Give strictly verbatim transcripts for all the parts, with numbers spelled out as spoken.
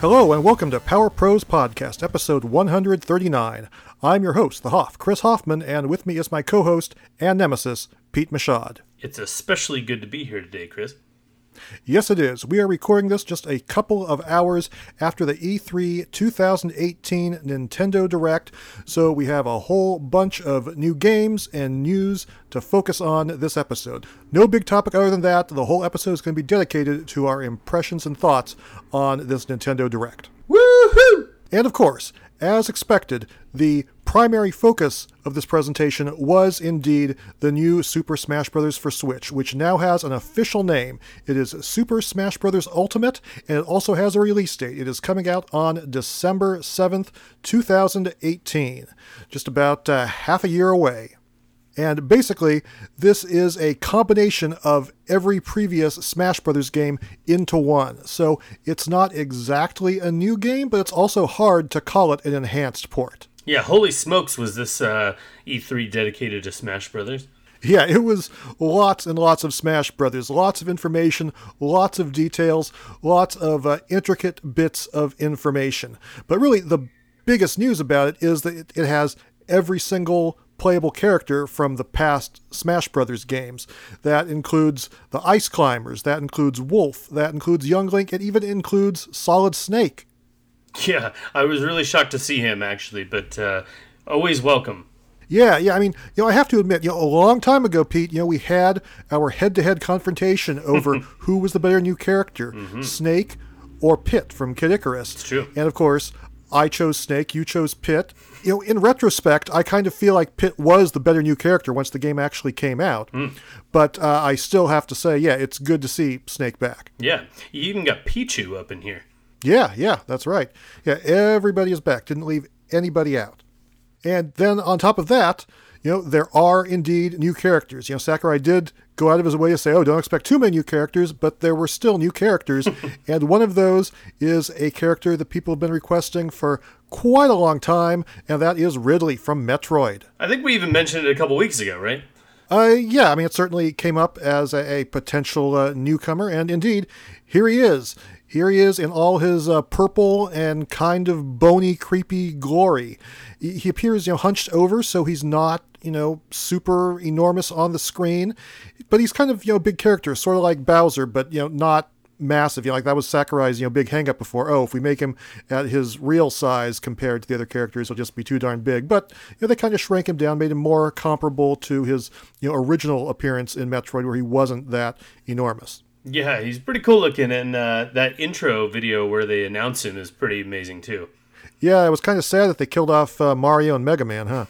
Hello and welcome to Power Pros Podcast, episode one hundred thirty-nine. I'm your host, the Hoff, Chris Hoffman, and with me is my co-host and nemesis, Pete Machad. It's especially good to be here today, Chris. Yes, it is. We are recording this just a couple of hours after the E three twenty eighteen Nintendo Direct, so we have a whole bunch of new games and news to focus on this episode. No big topic other than that. The whole episode is going to be dedicated to our impressions and thoughts on this Nintendo Direct. Woohoo! And of course, as expected, the primary focus of this presentation was indeed the new Super Smash Bros. For Switch, which now has an official name. It is Super Smash Bros. Ultimate, and it also has a release date. It is coming out on December seventh, twenty eighteen. Just about uh, half a year away. And basically, this is a combination of every previous Smash Bros. Game into one. So it's not exactly a new game, but it's also hard to call it an enhanced port. Yeah, holy smokes, was this uh, E three dedicated to Smash Brothers? Yeah, it was lots and lots of Smash Brothers, lots of information, lots of details, lots of uh, intricate bits of information. But really, the biggest news about it is that it, it has every single playable character from the past Smash Brothers games. That includes the Ice Climbers, that includes Wolf, that includes Young Link, it even includes Solid Snake. Yeah, I was really shocked to see him, actually, but uh, always welcome. Yeah, yeah, I mean, you know, I have to admit, you know, a long time ago, Pete, you know, we had our head-to-head confrontation over who was the better new character, mm-hmm. Snake or Pit from Kid Icarus. It's true. And of course, I chose Snake, you chose Pit. You know, in retrospect, I kind of feel like Pit was the better new character once the game actually came out. Mm. But uh, I still have to say, yeah, it's good to see Snake back. Yeah, you even got Pichu up in here. Yeah, yeah, that's right. Yeah, everybody is back. Didn't leave anybody out. And then on top of that, you know, there are indeed new characters. You know, Sakurai did go out of his way to say, oh, don't expect too many new characters, but there were still new characters. And one of those is a character that people have been requesting for quite a long time, and that is Ridley from Metroid. I think we even mentioned it a couple weeks ago, right? Uh, yeah, I mean, it certainly came up as a, a potential uh, newcomer, and indeed, here he is. Here he is in all his uh, purple and kind of bony, creepy glory. He appears, you know, hunched over, so he's not, you know, super enormous on the screen, but he's kind of, you know, a big character, sort of like Bowser, but, you know, not massive. You know, like that was Sakurai's, you know, big hang-up before. Oh, if we make him at his real size compared to the other characters, he'll just be too darn big. But, you know, they kind of shrank him down, made him more comparable to his, you know, original appearance in Metroid, where he wasn't that enormous. Yeah, he's pretty cool looking, and uh, that intro video where they announce him is pretty amazing, too. Yeah, it was kind of sad that they killed off uh, Mario and Mega Man, huh?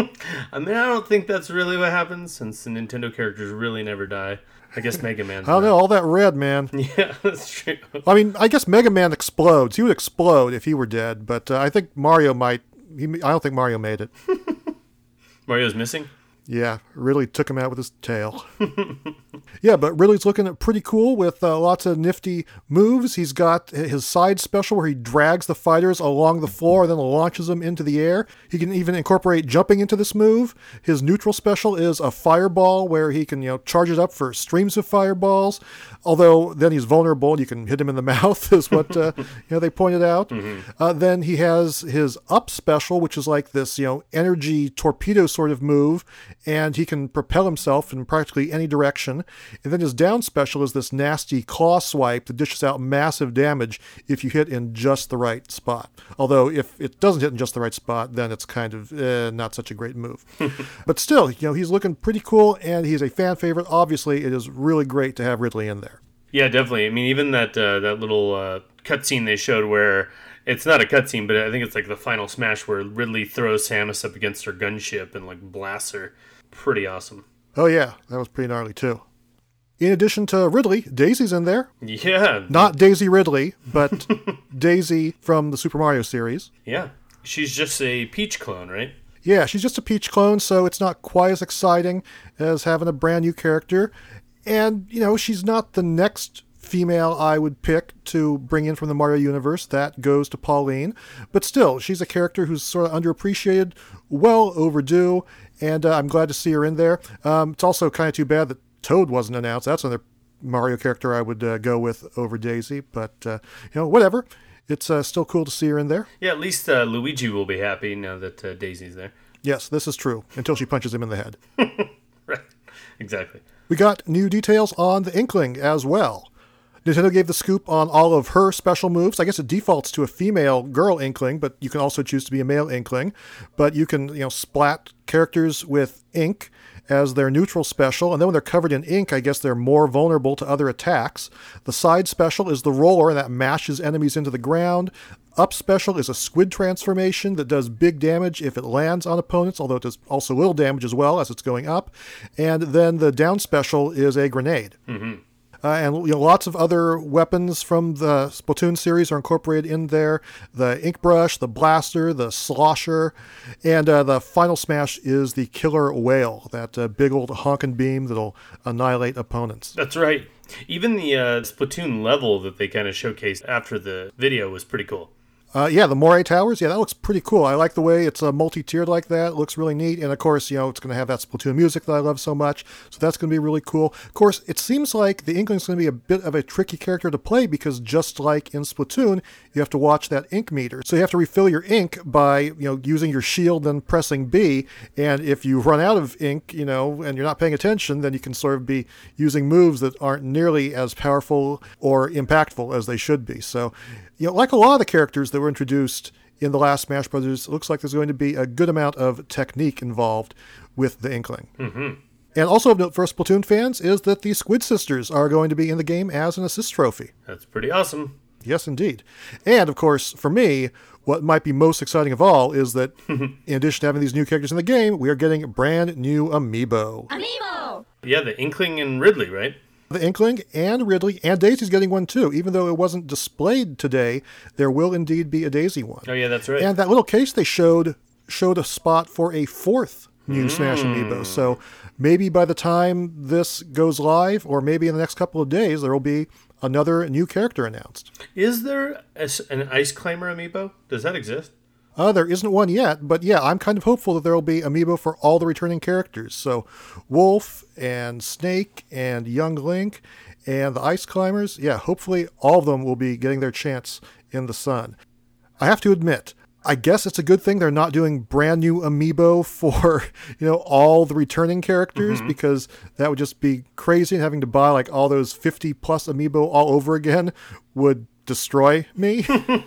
I mean, I don't think that's really what happens, since the Nintendo characters really never die. I guess Mega Man. I don't know, all that red, man. Yeah, that's true. I mean, I guess Mega Man explodes. He would explode if he were dead, but uh, I think Mario might... He, I don't think Mario made it. Mario's missing? Yeah, Ridley took him out with his tail. Yeah, but Ridley's looking pretty cool with uh, lots of nifty moves. He's got his side special where he drags the fighters along the floor and then launches them into the air. He can even incorporate jumping into this move. His neutral special is a fireball where he can, you know, charge it up for streams of fireballs. Although then he's vulnerable and you can hit him in the mouth, is what uh, you know they pointed out. Mm-hmm. Uh, then he has his up special, which is like this, you know, energy torpedo sort of move, and he can propel himself in practically any direction. And then his down special is this nasty claw swipe that dishes out massive damage if you hit in just the right spot. Although if it doesn't hit in just the right spot, then it's kind of eh, not such a great move. But still, you know, he's looking pretty cool, and he's a fan favorite. Obviously, it is really great to have Ridley in there. Yeah, definitely. I mean, even that uh, that little uh, cutscene they showed where it's not a cutscene, but I think it's like the final smash where Ridley throws Samus up against her gunship and like blasts her. Pretty awesome. Oh yeah, that was pretty gnarly too. In addition to Ridley, Daisy's in there. Yeah. Not Daisy Ridley, but Daisy from the Super Mario series. Yeah. She's just a Peach clone, right? Yeah, she's just a Peach clone, so it's not quite as exciting as having a brand new character. And, you know, she's not the next female I would pick to bring in from the Mario universe. That goes to Pauline. But still, she's a character who's sort of underappreciated, well overdue, and uh, I'm glad to see her in there. Um, it's also kind of too bad that Toad wasn't announced. That's another Mario character I would uh, go with over Daisy, but, uh, you know, whatever. it's uh, still cool to see her in there. Yeah, at least uh, Luigi will be happy now that uh, Daisy's there. Yes, this is true, until she punches him in the head. Right, exactly. We got new details on the Inkling as well. Nintendo gave the scoop on all of her special moves. I guess it defaults to a female girl Inkling, but you can also choose to be a male Inkling. But you can, you know, splat characters with ink as their neutral special, and then when they're covered in ink, I guess they're more vulnerable to other attacks. The side special is the roller, and that mashes enemies into the ground. Up special is a squid transformation that does big damage if it lands on opponents, although it does also little damage as well as it's going up. And then the down special is a grenade. Mm-hmm. Uh, and you know, lots of other weapons from the Splatoon series are incorporated in there. The ink brush, the blaster, the slosher, and uh, the final smash is the killer whale, that uh, big old honking beam that'll annihilate opponents. That's right. Even the uh, Splatoon level that they kind of showcased after the video was pretty cool. Uh, yeah, the Moray Towers, yeah, that looks pretty cool. I like the way it's uh, multi-tiered like that. It looks really neat. And, of course, you know, it's going to have that Splatoon music that I love so much. So that's going to be really cool. Of course, it seems like the Inkling's going to be a bit of a tricky character to play because just like in Splatoon, you have to watch that ink meter. So you have to refill your ink by, you know, using your shield and pressing B. And if you run out of ink, you know, and you're not paying attention, then you can sort of be using moves that aren't nearly as powerful or impactful as they should be. So, you know, like a lot of the characters that were introduced in the last Smash Brothers, it looks like there's going to be a good amount of technique involved with the Inkling. Mm-hmm. And also of note for Splatoon fans is that the Squid Sisters are going to be in the game as an assist trophy. That's pretty awesome. Yes, indeed. And, of course, for me, what might be most exciting of all is that in addition to having these new characters in the game, we are getting brand new amiibo. Amiibo! Yeah, the Inkling and Ridley, right? The Inkling and Ridley, and Daisy's getting one too. Even though it wasn't displayed today, there will indeed be a Daisy one. Oh yeah, that's right. And that little case they showed showed a spot for a fourth new mm. Smash Amiibo. So maybe by the time this goes live, or maybe in the next couple of days, there will be another new character announced. Is there a, an Ice Climber Amiibo? Does that exist? Uh, there isn't one yet, but yeah, I'm kind of hopeful that there will be amiibo for all the returning characters. So Wolf and Snake and Young Link and the Ice Climbers, yeah, hopefully all of them will be getting their chance in the sun. I have to admit, I guess it's a good thing they're not doing brand new amiibo for, you know, all the returning characters, mm-hmm. because that would just be crazy, and having to buy like all those fifty plus amiibo all over again would destroy me.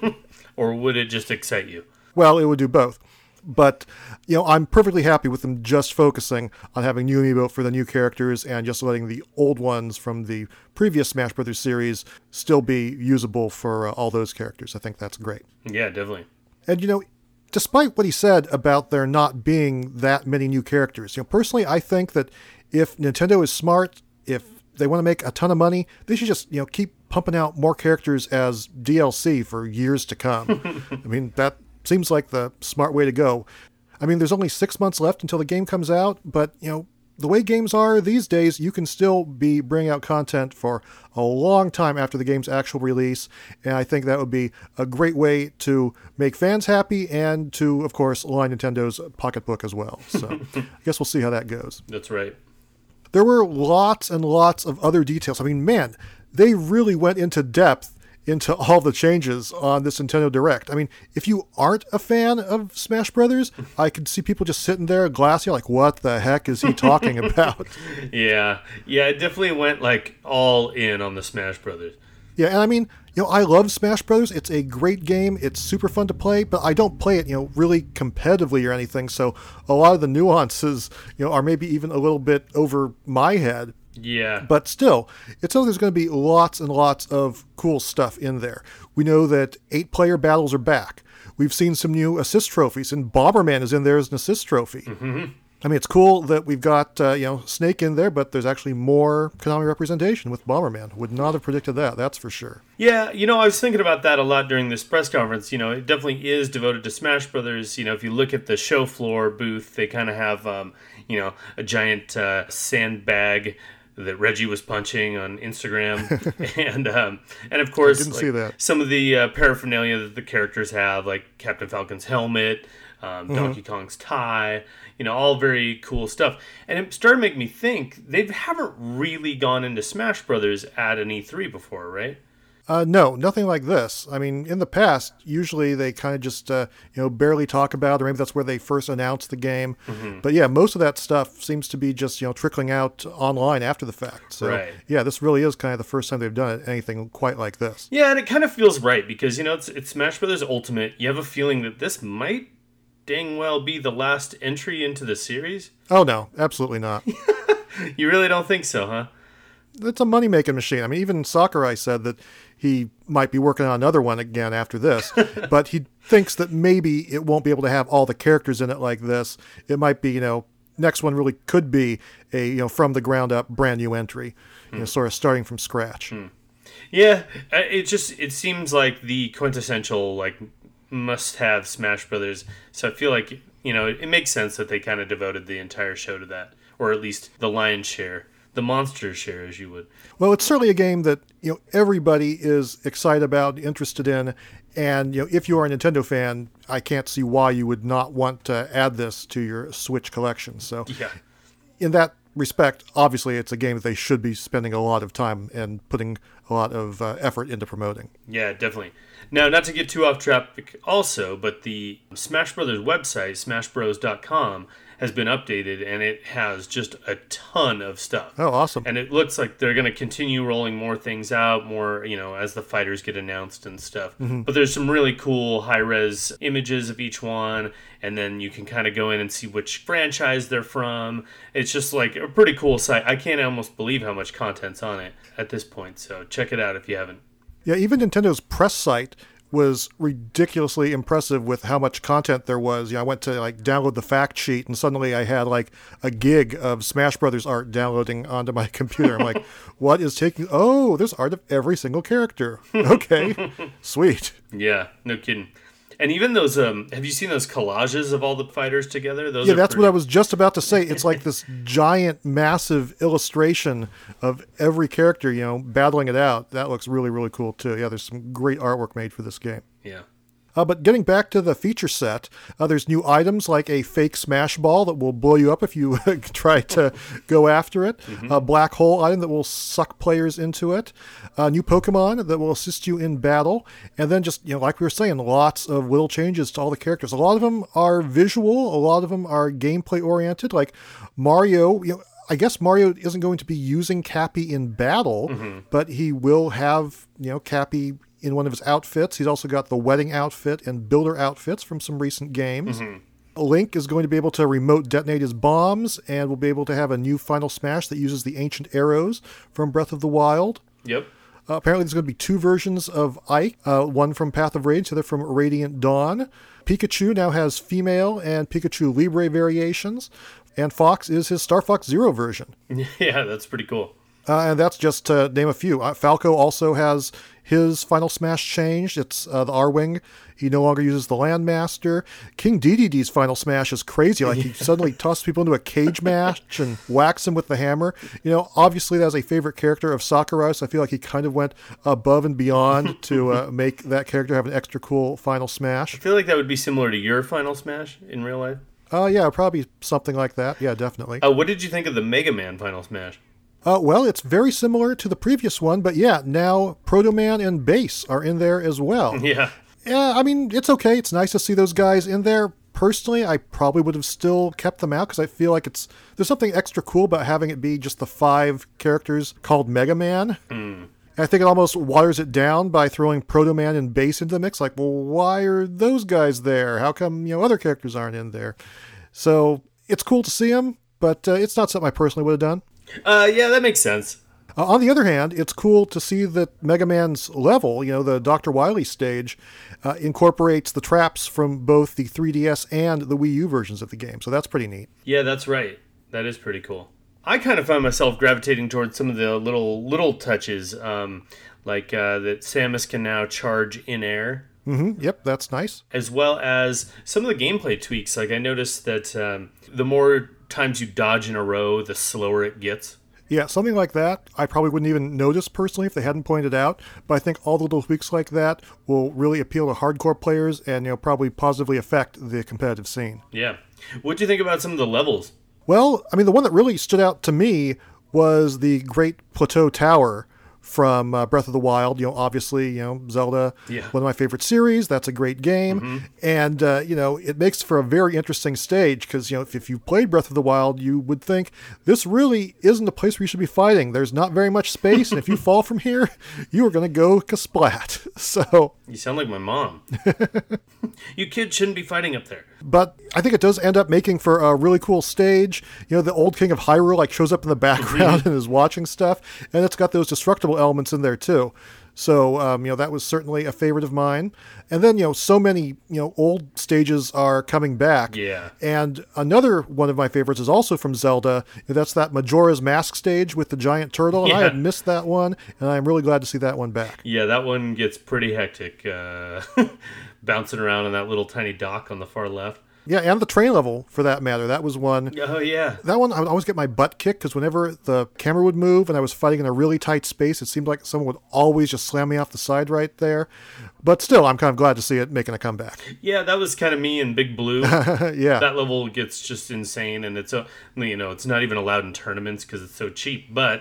Or would it just excite you? Well, it would do both. But, you know, I'm perfectly happy with them just focusing on having new amiibo for the new characters and just letting the old ones from the previous Smash Brothers series still be usable for uh, all those characters. I think that's great. Yeah, definitely. And, you know, despite what he said about there not being that many new characters, you know, personally, I think that if Nintendo is smart, if they want to make a ton of money, they should just, you know, keep pumping out more characters as D L C for years to come. I mean, that seems like the smart way to go. I mean, there's only six months left until the game comes out, but, you know, the way games are these days, you can still be bringing out content for a long time after the game's actual release, and I think that would be a great way to make fans happy and to, of course, line Nintendo's pocketbook as well. So I guess we'll see how that goes. That's right. There were lots and lots of other details. I mean, man, they really went into depth into all the changes on this Nintendo Direct. I mean, if you aren't a fan of Smash Brothers, I could see people just sitting there glassy, like, what the heck is he talking about? Yeah. Yeah, it definitely went, like, all in on the Smash Brothers. Yeah, and I mean, you know, I love Smash Brothers. It's a great game. It's super fun to play, but I don't play it, you know, really competitively or anything, so a lot of the nuances, you know, are maybe even a little bit over my head. Yeah. But still, it sounds like there's going to be lots and lots of cool stuff in there. We know that eight-player battles are back. We've seen some new assist trophies, and Bomberman is in there as an assist trophy. Mm-hmm. I mean, it's cool that we've got, uh, you know, Snake in there, but there's actually more Konami representation with Bomberman. Would not have predicted that, that's for sure. Yeah, you know, I was thinking about that a lot during this press conference. You know, it definitely is devoted to Smash Brothers. You know, if you look at the show floor booth, they kind of have, um, you know, a giant uh, sandbag that Reggie was punching on Instagram, and um, and of course, didn't like, see that. Some of the uh, paraphernalia that the characters have, like Captain Falcon's helmet, um, mm-hmm. Donkey Kong's tie, you know, all very cool stuff. And it started to make me think they haven't really gone into Smash Brothers at an E three before, right? Uh, no, nothing like this. I mean, in the past, usually they kind of just, uh, you know, barely talk about it, or maybe that's where they first announced the game. Mm-hmm. But yeah, most of that stuff seems to be just, you know, trickling out online after the fact. So right. yeah, this really is kind of the first time they've done anything quite like this. Yeah, and it kind of feels right because, you know, it's, it's Smash Brothers Ultimate. You have a feeling that this might dang well be the last entry into the series. Oh, no, absolutely not. You really don't think so, huh? It's a money-making machine. I mean, even Sakurai said that he might be working on another one again after this, but he thinks that maybe it won't be able to have all the characters in it like this. It might be, you know, next one really could be a, you know, from the ground up brand new entry, you know, sort of starting from scratch. Hmm. Yeah, it just, it seems like the quintessential, like, must-have Smash Brothers. So I feel like, you know, it, it makes sense that they kind of devoted the entire show to that, or at least the lion's share. The monster share, as you would. Well, it's certainly a game that, you know, everybody is excited about, interested in, and, you know, if you are a Nintendo fan, I can't see why you would not want to add this to your Switch collection. So, yeah. In that respect, obviously, it's a game that they should be spending a lot of time and putting a lot of uh, effort into promoting. Yeah, definitely. Now, not to get too off topic also, but the Smash Brothers website, smash bros dot com, has been updated, and it has just a ton of stuff. Oh, awesome. And it looks like they're going to continue rolling more things out, more, you know, as the fighters get announced and stuff. Mm-hmm. But there's some really cool high-res images of each one, and then you can kind of go in and see which franchise they're from. It's just like a pretty cool site. I can't almost believe how much content's on it at this point, so check it out if you haven't. Yeah, even Nintendo's press site was ridiculously impressive with how much content there was. You know, I went to like download the fact sheet, and suddenly I had like a gig of Smash Brothers art downloading onto my computer. I'm like, what is taking? Oh, there's art of every single character. Okay, sweet. Yeah, no kidding. And even those, um, have you seen those collages of all the fighters together? Those yeah, are that's pretty... what I was just about to say. It's like this giant, massive illustration of every character, you know, battling it out. That looks really, really cool, too. Yeah, there's some great artwork made for this game. Yeah. Uh, but getting back to the feature set, uh, there's new items like a fake smash ball that will blow you up if you try to go after it, mm-hmm. a black hole item that will suck players into it, a new Pokemon that will assist you in battle, and then just, you know, like we were saying, lots of little changes to all the characters. A lot of them are visual, a lot of them are gameplay oriented, like Mario, you know, I guess Mario isn't going to be using Cappy in battle, mm-hmm. but he will have, you know, Cappy in one of his outfits. He's also got the wedding outfit and builder outfits from some recent games. Mm-hmm. Link is going to be able to remote detonate his bombs, and will be able to have a new Final Smash that uses the ancient arrows from Breath of the Wild. Yep. Uh, apparently there's going to be two versions of Ike, uh, one from Path of Rage, the other from Radiant Dawn. Pikachu now has female and Pikachu Libre variations, and Fox is his Star Fox Zero version. Yeah, that's pretty cool. Uh, and that's just to name a few. Uh, Falco also has his Final Smash changed. It's uh, the R-Wing. He no longer uses the Landmaster. King Dedede's Final Smash is crazy. Like, he suddenly tosses people into a cage match and whacks them with the hammer. You know, obviously that's a favorite character of Sakurai, so I feel like he kind of went above and beyond to uh, make that character have an extra cool Final Smash. I feel like that would be similar to your Final Smash in real life. Oh, uh, yeah, probably something like that. Yeah, definitely. Uh, what did you think of the Mega Man Final Smash? Uh, well, it's very similar to the previous one, but yeah, now Proto Man and Bass are in there as well. Yeah. Yeah, I mean, it's okay. It's nice to see those guys in there. Personally, I probably would have still kept them out because I feel like it's there's something extra cool about having it be just the five characters called Mega Man. Mm. I think it almost waters it down by throwing Proto Man and Bass into the mix. Like, well, why are those guys there? How come, you know, other characters aren't in there? So it's cool to see them, but uh, it's not something I personally would have done. Uh, yeah, that makes sense. Uh, on the other hand, it's cool to see that Mega Man's level, you know, the Doctor Wily stage, uh, incorporates the traps from both the three D S and the Wii U versions of the game. So that's pretty neat. Yeah, that's right. That is pretty cool. I kind of found myself gravitating towards some of the little little touches, um, like uh, that Samus can now charge in air. Mm-hmm. Yep, that's nice. As well as some of the gameplay tweaks. Like, I noticed that um, the more times you dodge in a row, the slower it gets. Yeah, something like that I probably wouldn't even notice personally if they hadn't pointed out, but I think all the little tweaks like that will really appeal to hardcore players and, you know, probably positively affect the competitive scene. Yeah. What do you think about some of the levels? Well, I mean, the one that really stood out to me was the Great Plateau Tower from uh, Breath of the Wild. You know, obviously, you know, Zelda, Yeah. one of my favorite series. That's a great game. Mm-hmm. And, uh, you know, it makes for a very interesting stage because, you know, if, if you played Breath of the Wild, you would think this really isn't a place where you should be fighting. There's not very much space. And if you fall from here, you are going to go kasplat. So... You sound like my mom. You kids shouldn't be fighting up there. But I think it does end up making for a really cool stage. You know, the old king of Hyrule like shows up in the background Mm-hmm. and is watching stuff, and it's got those destructible elements in there too. So, um, you know, that was certainly a favorite of mine. And then, you know, so many, you know, old stages are coming back. Yeah. And another one of my favorites is also from Zelda. That's that Majora's Mask stage with the giant turtle. And I Yeah. had missed that one, and I'm really glad to see that one back. Yeah, that one gets pretty hectic. Uh, bouncing around on that little tiny dock on the far left. Yeah, and the train level, for that matter. That was one... Oh, yeah. That one, I would always get my butt kicked because whenever the camera would move and I was fighting in a really tight space, it seemed like someone would always just slam me off the side right there. But still, I'm kind of glad to see it making a comeback. Yeah, that was kind of me in Big Blue. Yeah. That level gets just insane, and it's a, you know, it's not even allowed in tournaments because it's so cheap. But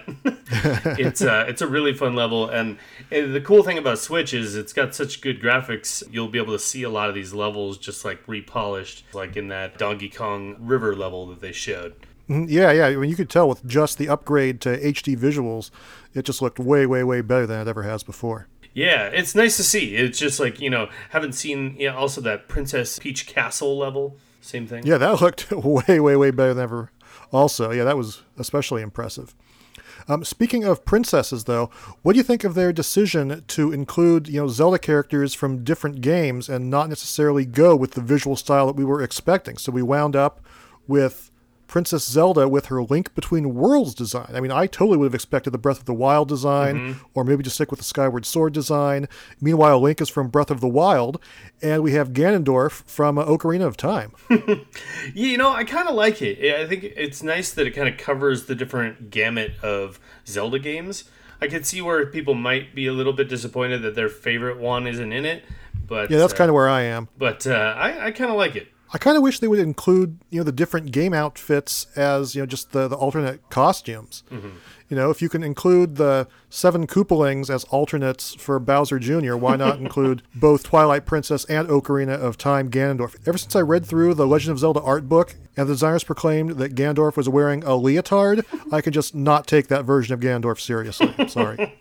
it's uh, it's a really fun level, and, and the cool thing about Switch is it's got such good graphics. You'll be able to see a lot of these levels just like repolished, like in that Donkey Kong River level that they showed. Mhm. Yeah, yeah. I mean, you could tell with just the upgrade to H D visuals, it just looked way, way, way better than it ever has before. Yeah, it's nice to see. It's just like, you know, haven't seen, yeah, also that Princess Peach Castle level. Same thing. Yeah, that looked way, way, way better than ever. Also, yeah, that was especially impressive. Um, speaking of princesses, though, what do you think of their decision to include, you know, Zelda characters from different games and not necessarily go with the visual style that we were expecting? So we wound up with Princess Zelda with her Link Between Worlds design. I mean, I totally would have expected the Breath of the Wild design, mm-hmm. or maybe just stick with the Skyward Sword design. Meanwhile, Link is from Breath of the Wild, and we have Ganondorf from uh, Ocarina of Time. Yeah, you know, I kind of like it. I think it's nice that it kind of covers the different gamut of Zelda games. I could see where people might be a little bit disappointed that their favorite one isn't in it, but yeah, that's uh, kind of where I am. But uh, I, I kind of like it. I kind of wish they would include, you know, the different game outfits as, you know, just the, the alternate costumes. Mm-hmm. You know, if you can include the seven Koopalings as alternates for Bowser Junior, why not include both Twilight Princess and Ocarina of Time Ganondorf? Ever since I read through the Legend of Zelda art book and the designers proclaimed that Ganondorf was wearing a leotard, I can just not take that version of Ganondorf seriously. Sorry.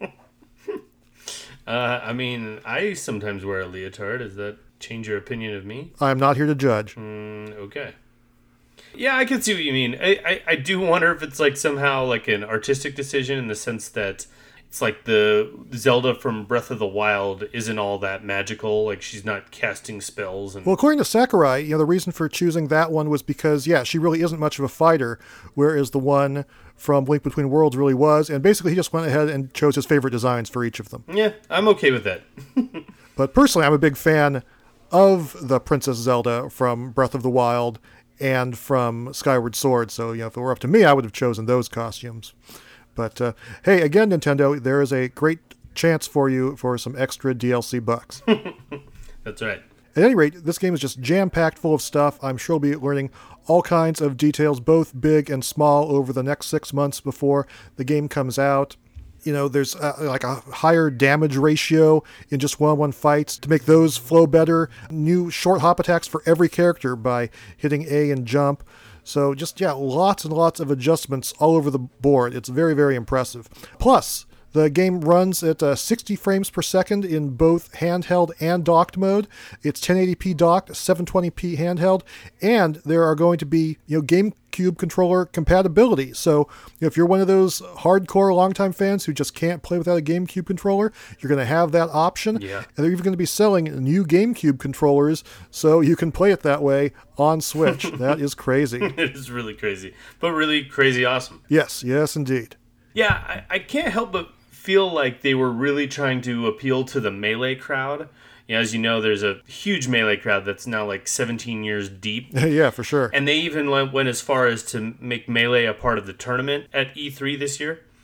uh, I mean, I sometimes wear a leotard. Is that change your opinion of me? I'm not here to judge. Mm, okay. Yeah, I can see what you mean. I, I, I do wonder if it's like somehow like an artistic decision in the sense that it's like the Zelda from Breath of the Wild isn't all that magical. Like she's not casting spells. And well, according to Sakurai, you know, the reason for choosing that one was because, yeah, she really isn't much of a fighter, whereas the one from Link Between Worlds really was. And basically, he just went ahead and chose his favorite designs for each of them. Yeah, I'm okay with that. But personally, I'm a big fan of the Princess Zelda from Breath of the Wild and from Skyward Sword. So, you know, if it were up to me, I would have chosen those costumes. But, uh, hey, again, Nintendo, there is a great chance for you for some extra D L C bucks. That's right. At any rate, this game is just jam-packed full of stuff. I'm sure we'll be learning all kinds of details, both big and small, over the next six months before the game comes out. You know, there's uh, like a higher damage ratio in just one-on-one fights to make those flow better. New short hop attacks for every character by hitting A and jump. So just, yeah, lots and lots of adjustments all over the board. It's very, very impressive. Plus, the game runs at uh, sixty frames per second in both handheld and docked mode. It's ten eighty p docked, seven twenty p handheld, and there are going to be, you know, GameCube controller compatibility. So you know, if you're one of those hardcore longtime fans who just can't play without a GameCube controller, you're going to have that option. Yeah. And they're even going to be selling new GameCube controllers so you can play it that way on Switch. That is crazy. It is really crazy, but really crazy awesome. Yes, yes, indeed. Yeah, I, I can't help but feel like they were really trying to appeal to the Melee crowd. You know, as you know, there's a huge Melee crowd that's now like seventeen years deep. Yeah, for sure. And they even went, went as far as to make Melee a part of the tournament at E three this year.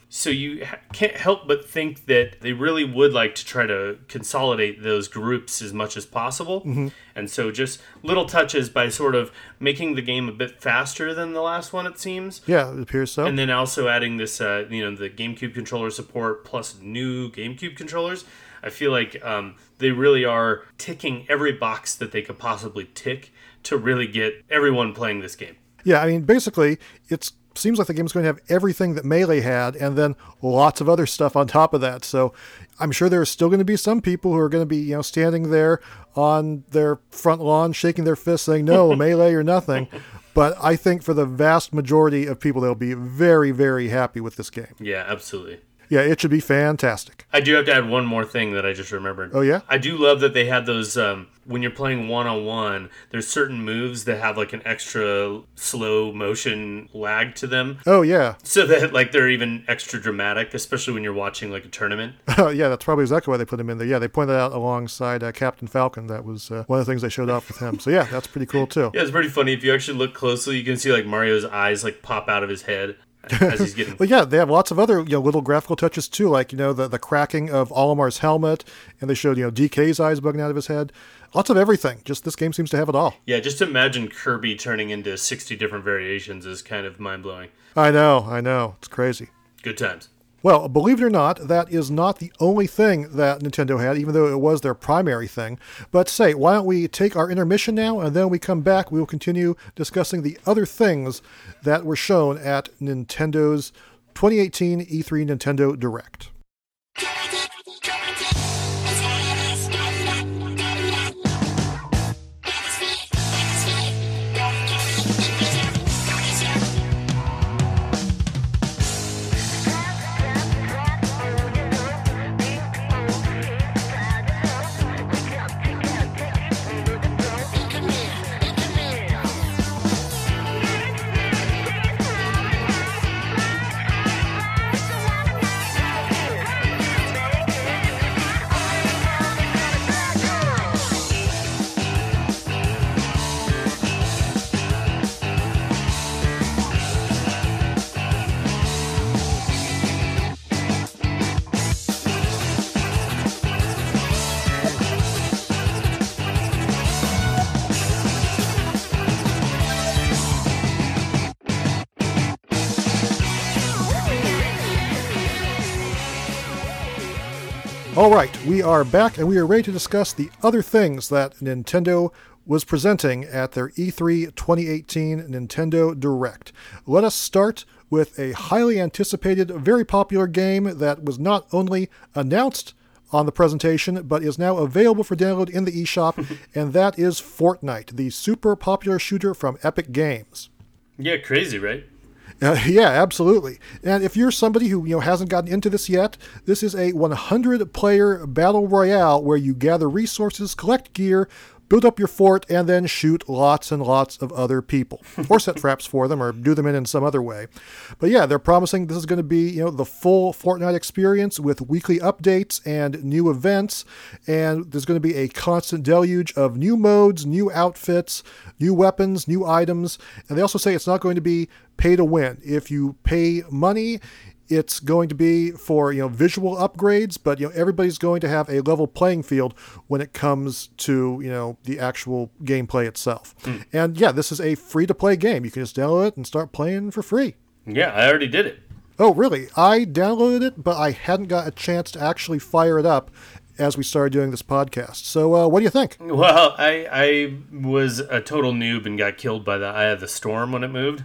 So you ha- can't help but think that they really would like to try to consolidate those groups as much as possible. Mm-hmm. And so just little touches by sort of making the game a bit faster than the last one, it seems. Yeah, it appears so. And then also adding this, uh, you know, the GameCube controller support plus new GameCube controllers. I feel like um, they really are ticking every box that they could possibly tick to really get everyone playing this game. Yeah, I mean, basically, it seems like the game's going to have everything that Melee had, and then lots of other stuff on top of that. So I'm sure there are still going to be some people who are going to be, you know, standing there on their front lawn, shaking their fists, saying, no, Melee or nothing. But I think for the vast majority of people, they'll be very, very happy with this game. Yeah, absolutely. Yeah, it should be fantastic. I do have to add one more thing that I just remembered. Oh, yeah? I do love that they had those, um, when you're playing one-on-one, there's certain moves that have like an extra slow motion lag to them. Oh, yeah. So that like they're even extra dramatic, especially when you're watching like a tournament. Yeah, that's probably exactly why they put him in there. Yeah, they pointed out alongside uh, Captain Falcon. That was uh, one of the things they showed off with him. So yeah, that's pretty cool too. Yeah, it's pretty funny. If you actually look closely, you can see like Mario's eyes like pop out of his head as he's getting... Well, yeah, they have lots of other, you know, little graphical touches too, like, you know, the, the cracking of Olimar's helmet, and they showed, you know, D K's eyes bugging out of his head. Lots of everything. Just this game seems to have it all. Yeah, just imagine Kirby turning into sixty different variations is kind of mind-blowing. I know, I know. It's crazy. Good times. Well, believe it or not, that is not the only thing that Nintendo had, even though it was their primary thing. But say, why don't we take our intermission now, and then when we come back, we will continue discussing the other things that were shown at Nintendo's twenty eighteen E three Nintendo Direct. All right, we are back and we are ready to discuss the other things that Nintendo was presenting at their E three twenty eighteen Nintendo Direct. Let us start with a highly anticipated, very popular game that was not only announced on the presentation, but is now available for download in the eShop, and that is Fortnite, the super popular shooter from Epic Games. Yeah, crazy, right? Uh, yeah, absolutely. And if you're somebody who you know hasn't gotten into this yet, this is a one hundred player battle royale where you gather resources, collect gear, build up your fort, and then shoot lots and lots of other people. Or set traps for them, or do them in in some other way. But yeah, they're promising this is going to be, you know, the full Fortnite experience with weekly updates and new events. And there's going to be a constant deluge of new modes, new outfits, new weapons, new items. And they also say it's not going to be pay to win. If you pay money, it's going to be for, you know, visual upgrades, but, you know, everybody's going to have a level playing field when it comes to, you know, the actual gameplay itself. Mm. And yeah, this is a free-to-play game. You can just download it and start playing for free. Yeah, I already did it. Oh, really? I downloaded it, but I hadn't got a chance to actually fire it up as we started doing this podcast. So uh, what do you think? Well, I I was a total noob and got killed by the Eye of the Storm when it moved.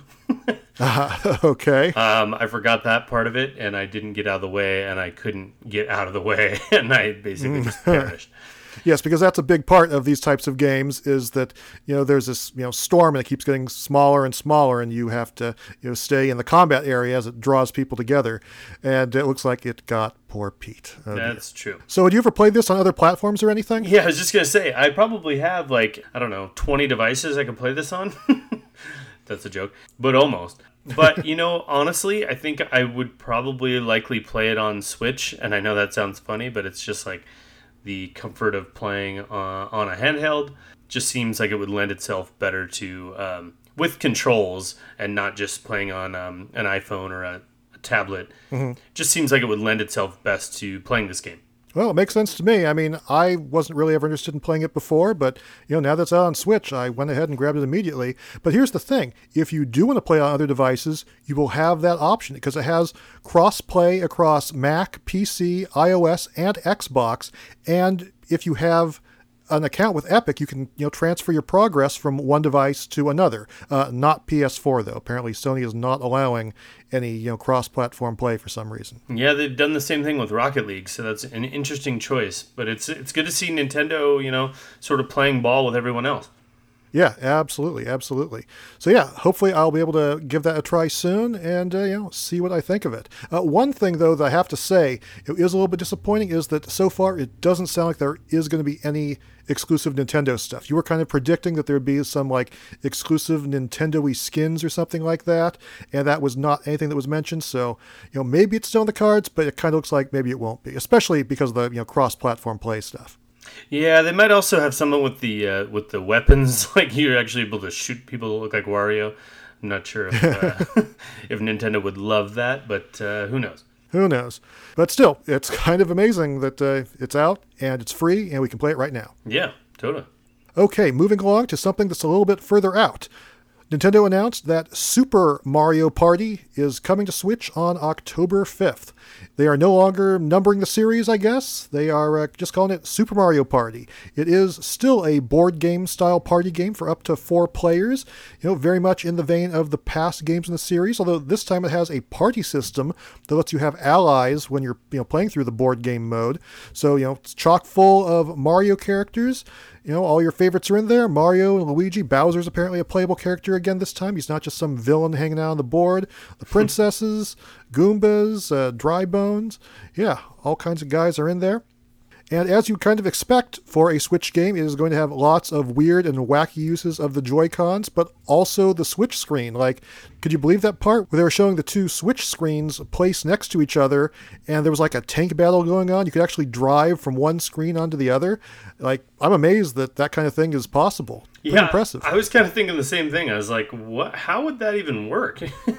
uh, okay. Um, I forgot that part of it, and I didn't get out of the way, and I couldn't get out of the way, and I basically just perished. Yes, because that's a big part of these types of games is that, you know, there's this, you know, storm and it keeps getting smaller and smaller and you have to, you know, stay in the combat area as it draws people together. And it looks like it got poor Pete. Oh, that's dear. true. So, had you ever played this on other platforms or anything? Yeah, I was just going to say, I probably have like, I don't know, twenty devices I can play this on. That's a joke, but almost. But, you know, honestly, I think I would probably likely play it on Switch. And I know that sounds funny, but it's just like, the comfort of playing uh, on a handheld just seems like it would lend itself better to um, with controls and not just playing on um, an iPhone or a, a tablet. Mm-hmm. Just seems like it would lend itself best to playing this game. Well, it makes sense to me. I mean, I wasn't really ever interested in playing it before, but, you know, now that it's out on Switch, I went ahead and grabbed it immediately. But here's the thing. If you do want to play on other devices, you will have that option because it has cross-play across Mac, P C, iOS, and Xbox. And if you have an account with Epic, you can, you know, transfer your progress from one device to another. Uh, not P S four, though. Apparently, Sony is not allowing any, you know, cross-platform play for some reason. Yeah, they've done the same thing with Rocket League, so that's an interesting choice. But it's it's good to see Nintendo, you know, sort of playing ball with everyone else. Yeah, absolutely, absolutely. So yeah, hopefully I'll be able to give that a try soon and uh, you know, see what I think of it. Uh, one thing though that I have to say it is a little bit disappointing is that so far it doesn't sound like there is going to be any exclusive Nintendo stuff. You were kind of predicting that there'd be some like exclusive Nintendo-y skins or something like that, and that was not anything that was mentioned. So you know, maybe it's still in the cards, but it kind of looks like maybe it won't be, especially because of the you know cross-platform play stuff. Yeah, they might also have something with the uh, with the weapons, like you're actually able to shoot people that look like Wario. I'm not sure if uh, if Nintendo would love that, but uh, who knows? Who knows? But still, it's kind of amazing that uh, it's out and it's free and we can play it right now. Yeah, totally. Okay, moving along to something that's a little bit further out. Nintendo announced that Super Mario Party is coming to Switch on October fifth. They are no longer numbering the series, I guess. They are uh, just calling it Super Mario Party. It is still a board game style party game for up to four players, you know, very much in the vein of the past games in the series, although this time it has a party system that lets you have allies when you're, you know, playing through the board game mode. So, you know, it's chock full of Mario characters. You know, all your favorites are in there. Mario and Luigi. Bowser's apparently a playable character again this time. He's not just some villain hanging out on the board. The princesses, Goombas, uh, Dry Bones. Yeah, all kinds of guys are in there. And as you kind of expect for a Switch game, it is going to have lots of weird and wacky uses of the Joy-Cons, but also the Switch screen. Like, could you believe that part where they were showing the two Switch screens placed next to each other, and there was like a tank battle going on? You could actually drive from one screen onto the other. Like, I'm amazed that that kind of thing is possible. Pretty yeah, impressive. I was kind of thinking the same thing. I was like, what? How would that even work?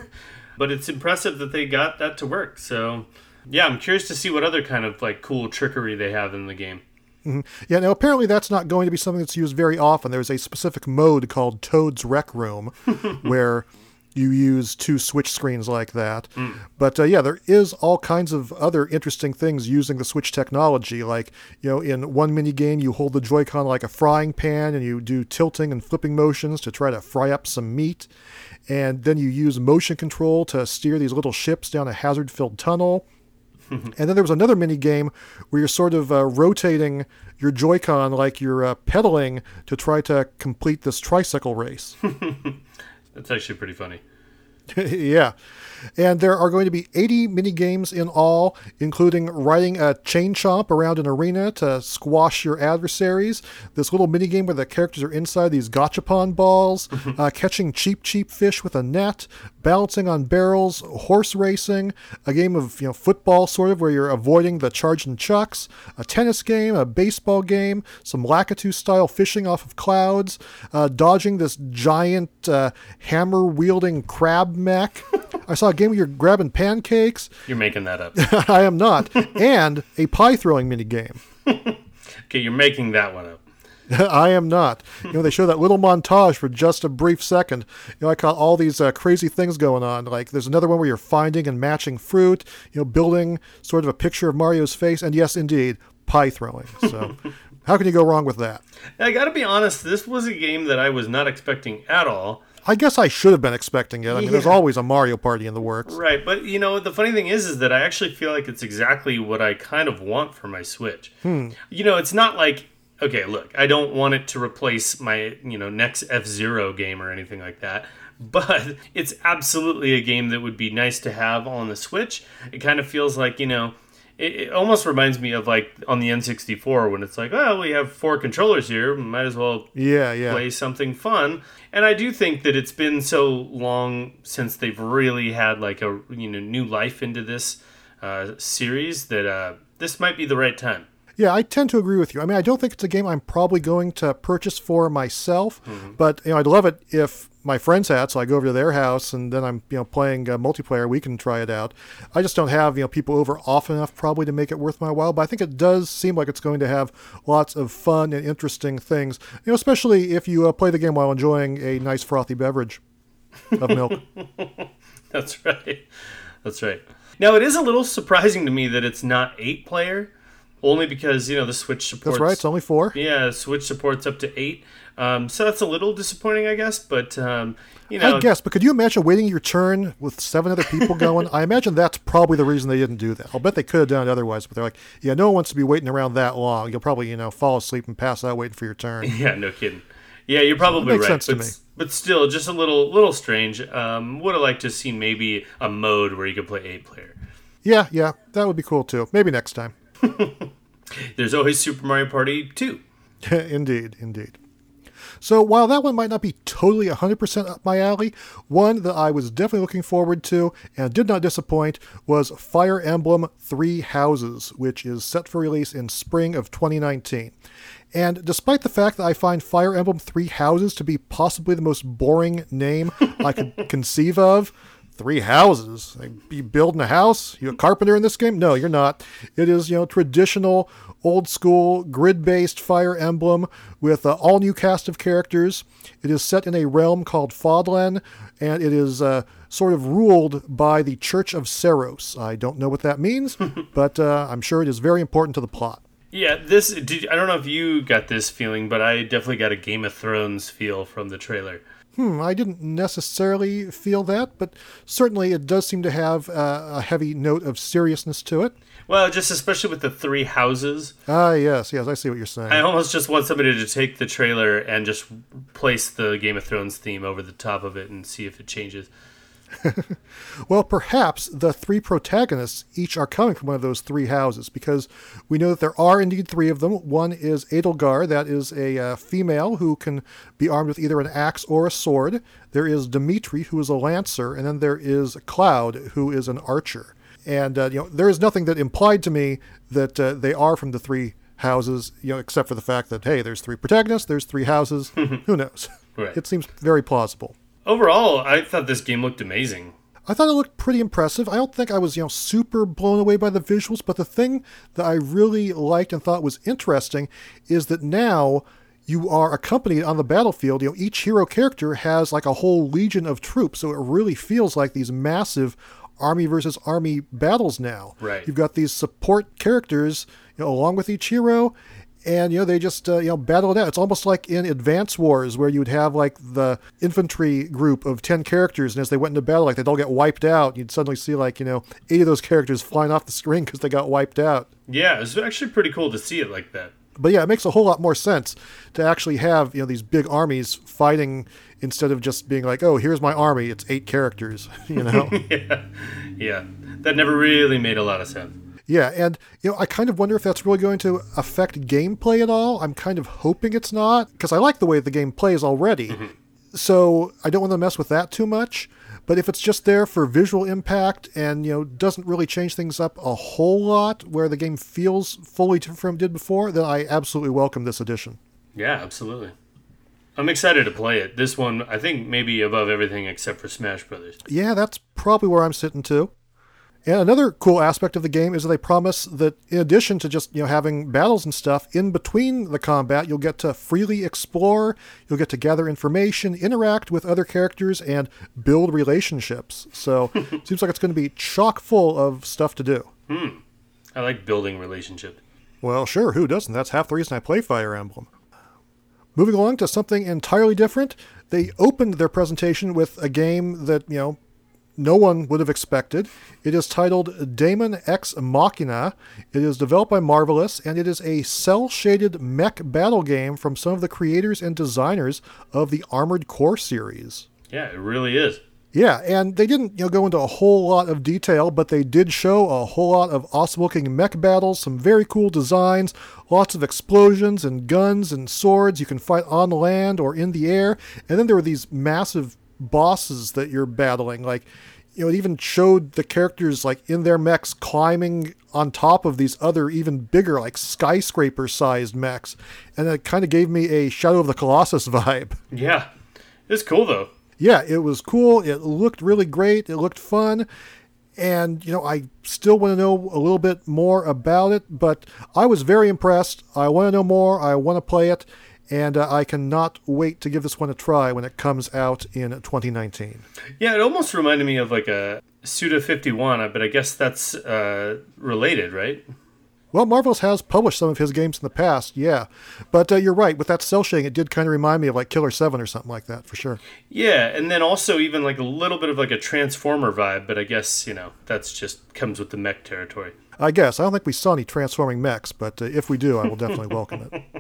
But it's impressive that they got that to work, so... Yeah, I'm curious to see what other kind of like cool trickery they have in the game. Mm-hmm. Yeah, now apparently that's not going to be something that's used very often. There's a specific mode called Toad's Rec Room where you use two Switch screens like that. Mm. But uh, yeah, there is all kinds of other interesting things using the Switch technology. Like, you know, in one mini game, you hold the Joy-Con like a frying pan and you do tilting and flipping motions to try to fry up some meat. And then you use motion control to steer these little ships down a hazard-filled tunnel. And then there was another mini game where you're sort of uh, rotating your Joy-Con like you're uh, pedaling to try to complete this tricycle race. That's actually pretty funny. Yeah. And there are going to be eighty mini games in all, including riding a chain chomp around an arena to squash your adversaries, this little mini game where the characters are inside these gachapon balls, uh, catching cheap, cheap fish with a net, balancing on barrels, horse racing, a game of you know football sort of where you're avoiding the charging chucks, a tennis game, a baseball game, some Lakitu-style fishing off of clouds, uh, dodging this giant uh, hammer-wielding crab mech. I saw a game where you're grabbing pancakes. You're making that up. I am not. And a pie-throwing mini game. Okay, you're making that one up. I am not. You know, they show that little montage for just a brief second. You know, I caught all these uh, crazy things going on. Like, there's another one where you're finding and matching fruit, you know, building sort of a picture of Mario's face, and yes, indeed, pie throwing. So, how can you go wrong with that? I gotta be honest, this was a game that I was not expecting at all. I guess I should have been expecting it. I mean, yeah. There's always a Mario Party in the works. Right, but, you know, the funny thing is, is that I actually feel like it's exactly what I kind of want for my Switch. Hmm. You know, it's not like... Okay, look, I don't want it to replace my, you know, next F-Zero game or anything like that, but it's absolutely a game that would be nice to have on the Switch. It kind of feels like, you know, it, it almost reminds me of like on the N sixty-four when it's like, well, we have four controllers here, might as well yeah, yeah. play something fun. And I do think that it's been so long since they've really had like a, you know, new life into this uh, series that uh, this might be the right time. Yeah, I tend to agree with you. I mean, I don't think it's a game I'm probably going to purchase for myself, mm-hmm. but you know, I'd love it if my friends had, so I go over to their house and then I'm you know playing uh, multiplayer. We can try it out. I just don't have you know people over often enough probably to make it worth my while. But I think it does seem like it's going to have lots of fun and interesting things. You know, especially if you uh, play the game while enjoying a nice frothy beverage of milk. That's right. That's right. Now it is a little surprising to me that it's not eight player. Only because, you know, the Switch supports... That's right, it's only four. Yeah, Switch supports up to eight. Um, so that's a little disappointing, I guess. But, um, you know... I guess, but could you imagine waiting your turn with seven other people going? I imagine that's probably the reason they didn't do that. I'll bet they could have done it otherwise, but they're like, yeah, no one wants to be waiting around that long. You'll probably, you know, fall asleep and pass out waiting for your turn. Yeah, no kidding. Yeah, you're probably so makes right. Sense but, to me. but still, just a little little strange. Um, would have liked to have seen maybe a mode where you could play eight player. Yeah, yeah, that would be cool too. Maybe next time. There's always Super Mario Party two. Indeed, indeed. So while that one might not be totally one hundred percent up my alley, one that I was definitely looking forward to and did not disappoint was Fire Emblem Three Houses, which is set for release in spring of twenty nineteen. And despite the fact that I find Fire Emblem Three Houses to be possibly the most boring name I could conceive of, Three houses. Like, you building a house? You a carpenter in this game? No, you're not. It is, you know, traditional, old school, grid-based Fire Emblem with uh, all new cast of characters. It is set in a realm called Fodlan, and it is uh, sort of ruled by the Church of Seros. I don't know what that means, but uh, I'm sure it is very important to the plot. Yeah, this. Did, I don't know if you got this feeling, but I definitely got a Game of Thrones feel from the trailer. Hmm, I didn't necessarily feel that, but certainly it does seem to have uh, a heavy note of seriousness to it. Well, just especially with the three houses. Ah, yes, yes, I see what you're saying. I almost just want somebody to take the trailer and just place the Game of Thrones theme over the top of it and see if it changes. Well, perhaps the three protagonists each are coming from one of those three houses, because we know that there are indeed three of them. One is Edelgar, that is a uh, female who can be armed with either an axe or a sword. There is Dimitri, who is a lancer, and then there is Cloud, who is an archer. And uh, you know, there is nothing that implied to me that uh, they are from the three houses, you know, except for the fact that, hey, there's three protagonists, there's three houses. Who knows? Right. It seems very plausible. Overall, I thought this game looked amazing. I thought it looked pretty impressive. I don't think I was, you know, super blown away by the visuals, but the thing that I really liked and thought was interesting is that now you are accompanied on the battlefield. You know, each hero character has like a whole legion of troops, so it really feels like these massive army versus army battles now. Right. You've got these support characters, you know, along with each hero. And, you know, they just, uh, you know, battle it out. It's almost like in Advance Wars where you would have, like, the infantry group of ten characters, and as they went into battle, like, they'd all get wiped out. You'd suddenly see, like, you know, eight of those characters flying off the screen because they got wiped out. Yeah, it's actually pretty cool to see it like that. But, yeah, it makes a whole lot more sense to actually have, you know, these big armies fighting instead of just being like, oh, here's my army, it's eight characters, you know? yeah. yeah, that never really made a lot of sense. Yeah, and, you know, I kind of wonder if that's really going to affect gameplay at all. I'm kind of hoping it's not, because I like the way the game plays already. Mm-hmm. So I don't want to mess with that too much. But if it's just there for visual impact and, you know, doesn't really change things up a whole lot where the game feels fully different from it did before, then I absolutely welcome this addition. Yeah, absolutely. I'm excited to play it. This one, I think, maybe above everything except for Smash Brothers. Yeah, that's probably where I'm sitting too. And another cool aspect of the game is that they promise that in addition to just, you know, having battles and stuff, in between the combat, you'll get to freely explore, you'll get to gather information, interact with other characters, and build relationships. So it seems like it's going to be chock full of stuff to do. Hmm. I like building relationships. Well, sure, who doesn't? That's half the reason I play Fire Emblem. Moving along to something entirely different, they opened their presentation with a game that, you know, no one would have expected. It is titled Daemon X Machina. It is developed by Marvelous, and it is a cel-shaded mech battle game from some of the creators and designers of the Armored Core series. Yeah, it really is. Yeah, and they didn't, you know, go into a whole lot of detail, but they did show a whole lot of awesome-looking mech battles, some very cool designs, lots of explosions and guns and swords. You can fight on land or in the air, and then there were these massive bosses that you're battling. Like, you know, it even showed the characters like in their mechs climbing on top of these other even bigger, like skyscraper-sized mechs. And it kind of gave me a Shadow of the Colossus vibe. Yeah. It's cool, though. Yeah, it was cool. It looked really great. It looked fun. And, you know, I still want to know a little bit more about it, but I was very impressed. I want to know more. I want to play it. And uh, I cannot wait to give this one a try when it comes out in twenty nineteen. Yeah, it almost reminded me of like a Suda fifty-one, but I guess that's uh, related, right? Well, Marvelous has published some of his games in the past, yeah. But uh, you're right, with that cell shading, it did kind of remind me of like Killer seven or something like that, for sure. Yeah, and then also even like a little bit of like a Transformer vibe, but I guess, you know, that's just comes with the mech territory. I guess. I don't think we saw any transforming mechs, but uh, if we do, I will definitely welcome it.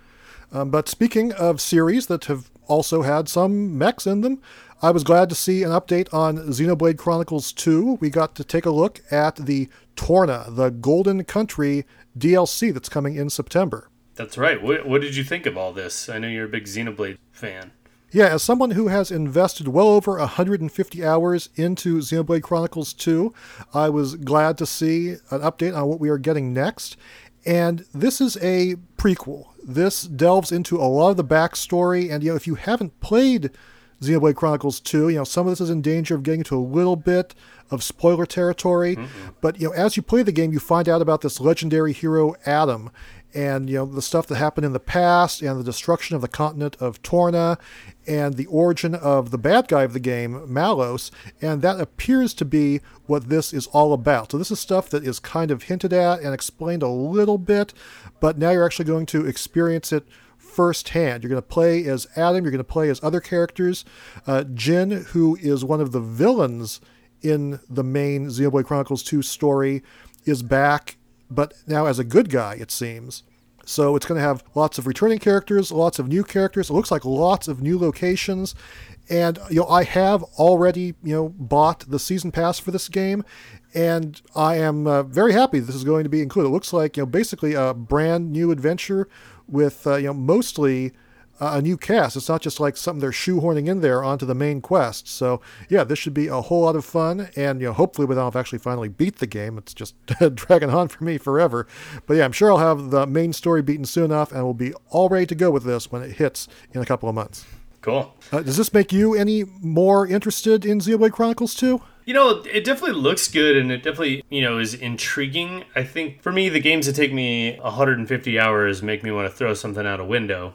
Um, but speaking of series that have also had some mechs in them, I was glad to see an update on Xenoblade Chronicles two. We got to take a look at the Torna, the Golden Country D L C that's coming in September. That's right. What, what did you think of all this? I know you're a big Xenoblade fan. Yeah, as someone who has invested well over one hundred fifty hours into Xenoblade Chronicles two, I was glad to see an update on what we are getting next. And this is a prequel. This delves into a lot of the backstory, and you know, if you haven't played Xenoblade Chronicles two, you know, some of this is in danger of getting into a little bit of spoiler territory. Mm-hmm. But you know, as you play the game, you find out about this legendary hero Adam, and you know, the stuff that happened in the past, and the destruction of the continent of Torna, and the origin of the bad guy of the game, Malos, and that appears to be what this is all about. So this is stuff that is kind of hinted at and explained a little bit, but now you're actually going to experience it firsthand. You're going to play as Adam, you're going to play as other characters. Uh, Jin, who is one of the villains in the main Xenoblade Chronicles two story, is back, but now as a good guy, it seems. So it's going to have lots of returning characters, lots of new characters. It looks like lots of new locations. And, you know, I have already, you know, bought the season pass for this game, and I am uh, very happy this is going to be included. It looks like, you know, basically a brand new adventure with, uh, you know, mostly uh, a new cast. It's not just like something they're shoehorning in there onto the main quest. So, yeah, this should be a whole lot of fun, and, you know, hopefully without I've actually finally beat the game. It's just dragging on for me forever. But, yeah, I'm sure I'll have the main story beaten soon enough, and we'll be all ready to go with this when it hits in a couple of months. Cool. Uh, does this make you any more interested in Xenoblade Chronicles two? You know, it definitely looks good, and it definitely, you know, is intriguing. I think, for me, the games that take me one hundred fifty hours make me want to throw something out a window.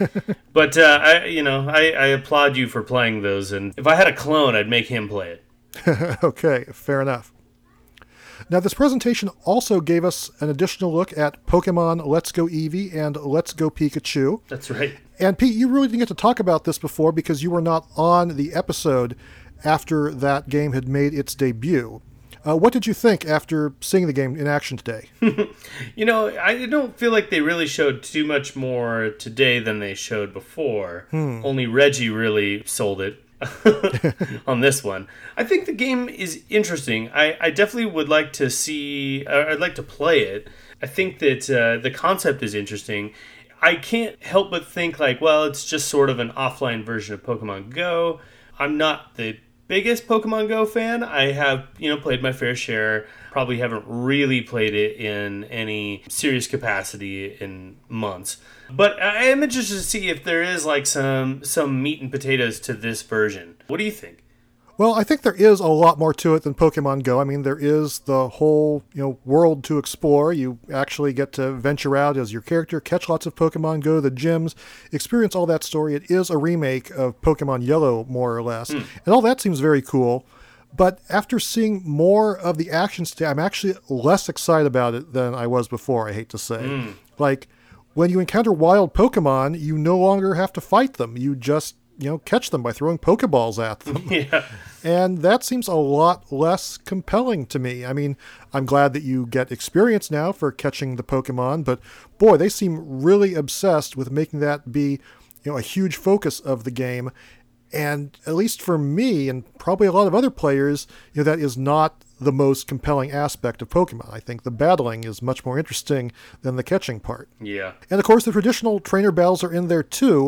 But, uh, I, you know, I, I applaud you for playing those, and if I had a clone, I'd make him play it. Okay, fair enough. Now, this presentation also gave us an additional look at Pokemon Let's Go Eevee and Let's Go Pikachu. That's right. And Pete, you really didn't get to talk about this before because you were not on the episode after that game had made its debut. Uh, what did you think after seeing the game in action today? You know, I don't feel like they really showed too much more today than they showed before. Hmm. Only Reggie really sold it on this one. I think the game is interesting. I, I definitely would like to see, uh, I'd like to play it. I think that uh, the concept is interesting. I can't help but think like, well, it's just sort of an offline version of Pokemon Go. I'm not the biggest Pokemon Go fan. I have, you know, played my fair share. Probably haven't really played it in any serious capacity in months. But I am interested to see if there is like some some meat and potatoes to this version. What do you think? Well, I think there is a lot more to it than Pokemon Go. I mean, there is the whole, you know, world to explore. You actually get to venture out as your character, catch lots of Pokemon, go to the gyms, experience all that story. It is a remake of Pokemon Yellow, more or less. Mm. And all that seems very cool. But after seeing more of the actions today, I'm actually less excited about it than I was before, I hate to say. Mm. Like, when you encounter wild Pokemon, you no longer have to fight them. You just, you know, catch them by throwing Pokeballs at them. Yeah. And that seems a lot less compelling to me. I mean, I'm glad that you get experience now for catching the Pokemon, but boy, they seem really obsessed with making that be, you know, a huge focus of the game. And at least for me, and probably a lot of other players, you know, that is not the most compelling aspect of Pokemon. I think the battling is much more interesting than the catching part. Yeah. And of course, the traditional trainer battles are in there too,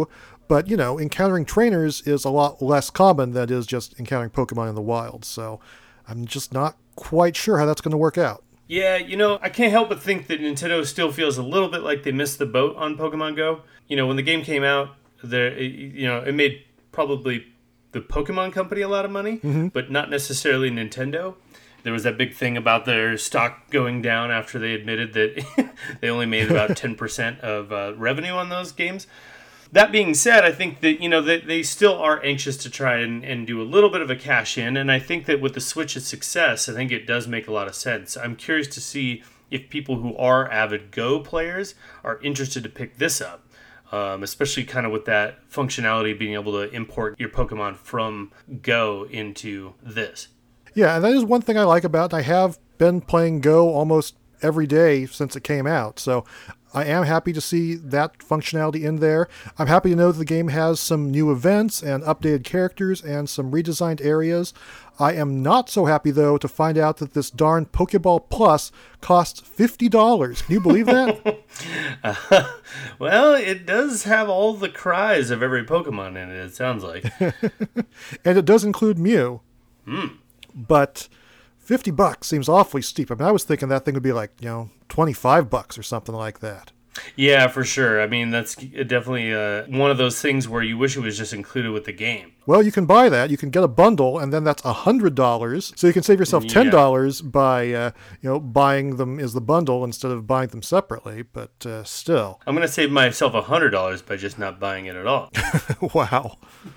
But, you know, encountering trainers is a lot less common than it is just encountering Pokemon in the wild. So I'm just not quite sure how that's going to work out. Yeah, you know, I can't help but think that Nintendo still feels a little bit like they missed the boat on Pokemon Go. You know, when the game came out, there, you know, it made probably the Pokemon Company a lot of money, mm-hmm. but not necessarily Nintendo. There was that big thing about their stock going down after they admitted that they only made about ten percent of uh, revenue on those games. That being said, I think that, you know, they, they still are anxious to try and, and do a little bit of a cash in. And I think that with the Switch's success, I think it does make a lot of sense. I'm curious to see if people who are avid Go players are interested to pick this up, um, especially kind of with that functionality of being able to import your Pokemon from Go into this. Yeah, and that is one thing I like about it. I have been playing Go almost every day since it came out. So I am happy to see that functionality in there. I'm happy to know that the game has some new events and updated characters and some redesigned areas. I am not so happy, though, to find out that this darn Pokeball Plus costs fifty dollars. Can you believe that? uh, well, it does have all the cries of every Pokemon in it, it sounds like. And it does include Mew. Mm. But fifty bucks seems awfully steep. I mean, I was thinking that thing would be like, you know, twenty-five bucks or something like that. Yeah, for sure. I mean, that's definitely uh, one of those things where you wish it was just included with the game. Well, you can buy that. You can get a bundle, and then that's one hundred dollars. So you can save yourself ten dollars yeah. by, uh, you know, buying them as the bundle instead of buying them separately. But uh, still. I'm going to save myself one hundred dollars by just not buying it at all. Wow.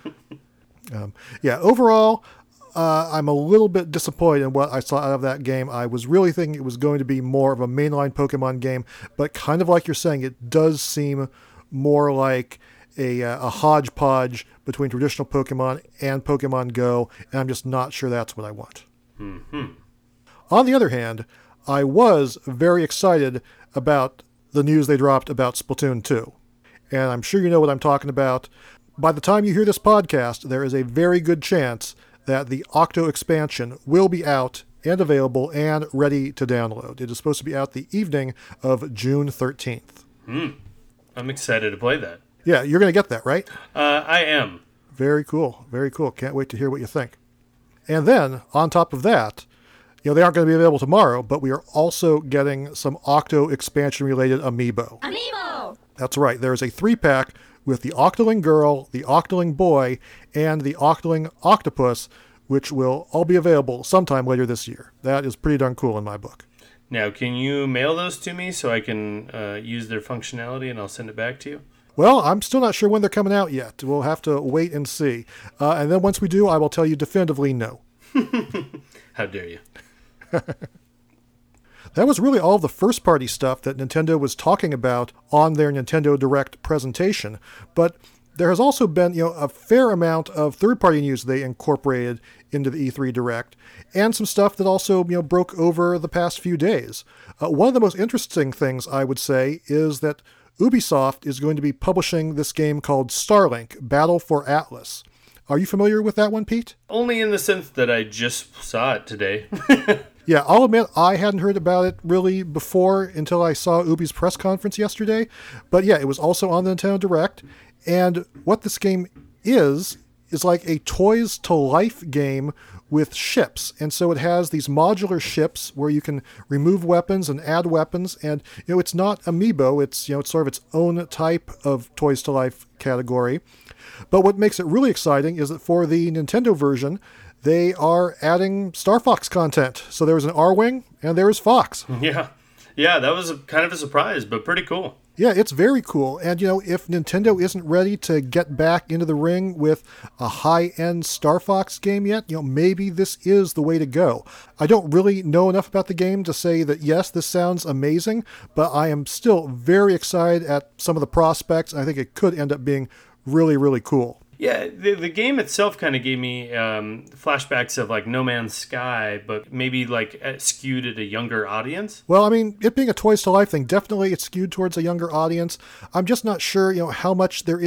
um, yeah, overall, Uh, I'm a little bit disappointed in what I saw out of that game. I was really thinking it was going to be more of a mainline Pokemon game, but kind of like you're saying, it does seem more like a, uh, a hodgepodge between traditional Pokemon and Pokemon Go, and I'm just not sure that's what I want. Mm-hmm. On the other hand, I was very excited about the news they dropped about Splatoon two, and I'm sure you know what I'm talking about. By the time you hear this podcast, there is a very good chance that the Octo expansion will be out and available and ready to download. It is supposed to be out the evening of June thirteenth. Mm. I'm excited to play that. Yeah, you're going to get that, right? Uh, I am. Very cool. Very cool. Can't wait to hear what you think. And then, on top of that, you know, they aren't going to be available tomorrow, but we are also getting some Octo expansion-related amiibo. Amiibo! That's right. There is a three-pack with the Octoling Girl, the Octoling Boy, and the Octoling Octopus, which will all be available sometime later this year. That is pretty darn cool in my book. Now, can you mail those to me so I can uh, use their functionality and I'll send it back to you? Well, I'm still not sure when they're coming out yet. We'll have to wait and see. Uh, and then once we do, I will tell you definitively no. How dare you? That was really all the first-party stuff that Nintendo was talking about on their Nintendo Direct presentation. But there has also been, you know, a fair amount of third-party news they incorporated into the E three Direct, and some stuff that also, you know, broke over the past few days. Uh, one of the most interesting things, I would say, is that Ubisoft is going to be publishing this game called Starlink: Battle for Atlas. Are you familiar with that one, Pete? Only in the sense that I just saw it today. Yeah, I'll admit I hadn't heard about it really before until I saw Ubi's press conference yesterday. But yeah, it was also on the Nintendo Direct. And what this game is, is like a Toys to Life game with ships. And so it has these modular ships where you can remove weapons and add weapons. And, you know, it's not Amiibo. It's, you know, it's sort of its own type of Toys to Life category. But what makes it really exciting is that for the Nintendo version, they are adding Star Fox content. So there was an R-Wing, and there was Fox. Yeah. Yeah, that was a, kind of a surprise, but pretty cool. Yeah, it's very cool. And, you know, if Nintendo isn't ready to get back into the ring with a high-end Star Fox game yet, you know, maybe this is the way to go. I don't really know enough about the game to say that, yes, this sounds amazing, but I am still very excited at some of the prospects. I think it could end up being really, really cool. Yeah, the, the game itself kind of gave me um, flashbacks of like No Man's Sky, but maybe like skewed at a younger audience. Well, I mean, it being a Toys to Life thing, definitely it's skewed towards a younger audience. I'm just not sure, you know, how much there is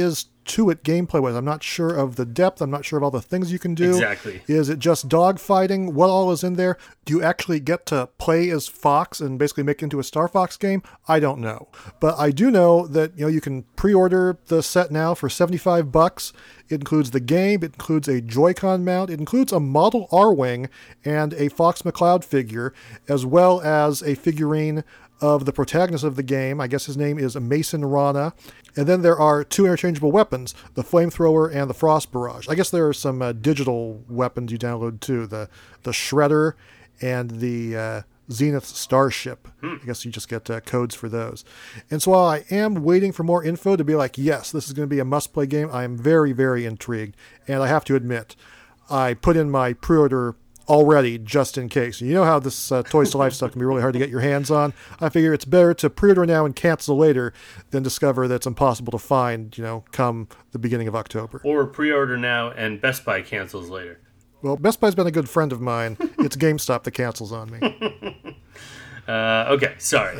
to it gameplay-wise. I'm not sure of the depth. I'm not sure of all the things you can do. Exactly. Is it just dogfighting? What all is in there? Do you actually get to play as Fox and basically make it into a Star Fox game? I don't know. But I do know that, you know, you can pre-order the set now for seventy-five bucks. It includes the game, it includes a Joy-Con mount, it includes a Model R-Wing and a Fox McCloud figure, as well as a figurine of the protagonist of the game. I guess his name is Mason Rana. And then there are two interchangeable weapons, the Flamethrower and the Frost Barrage. I guess there are some uh, digital weapons you download too, the, the Shredder and the uh, Zenith Starship. Hmm. I guess you just get uh, codes for those. And so while I am waiting for more info to be like, yes, this is going to be a must-play game, I am very, very intrigued. And I have to admit, I put in my pre-order already just in case. You know how this uh, Toys to Life stuff can be really hard to get your hands on. I figure it's better to pre-order now and cancel later than discover that it's impossible to find, you know, come the beginning of October. Or pre-order now and Best Buy cancels later. Well, Best Buy's been a good friend of mine. It's GameStop that cancels on me. uh, okay, sorry.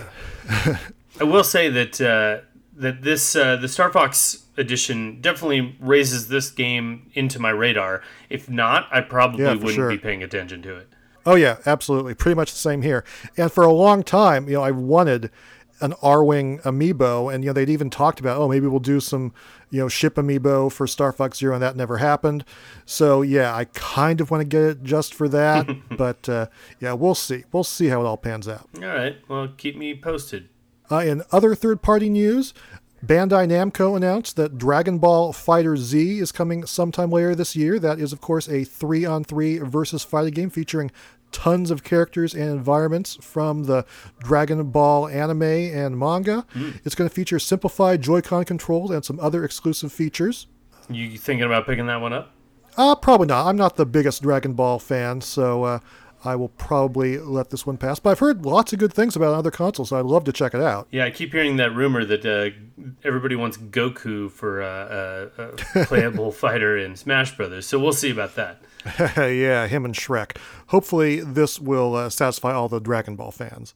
I will say that uh, that this uh, the Star Fox edition definitely raises this game into my radar. If not, I probably Yeah, wouldn't sure. be paying attention to it. Oh, yeah, absolutely. Pretty much the same here. And for a long time, you know, I wanted an R-Wing amiibo, and, you know, they'd even talked about, oh, maybe we'll do some, you know, ship amiibo for Star Fox Zero, and that never happened. So, yeah, I kind of want to get it just for that. But, uh, yeah, we'll see. We'll see how it all pans out. All right. Well, keep me posted. Uh, in other third-party news, Bandai Namco announced that Dragon Ball Fighter Z is coming sometime later this year. That is, of course, a three-on-three versus fighting game featuring tons of characters and environments from the Dragon Ball anime and manga. Mm. It's going to feature simplified Joy-Con controls and some other exclusive features. You thinking about picking that one up? Uh, probably not. I'm not the biggest Dragon Ball fan, so uh, I will probably let this one pass. But I've heard lots of good things about it on other consoles, so I'd love to check it out. Yeah, I keep hearing that rumor that uh, everybody wants Goku for uh, a, a playable fighter in Smash Brothers, so we'll see about that. Yeah, him and Shrek. Hopefully this will uh, satisfy all the Dragon Ball fans.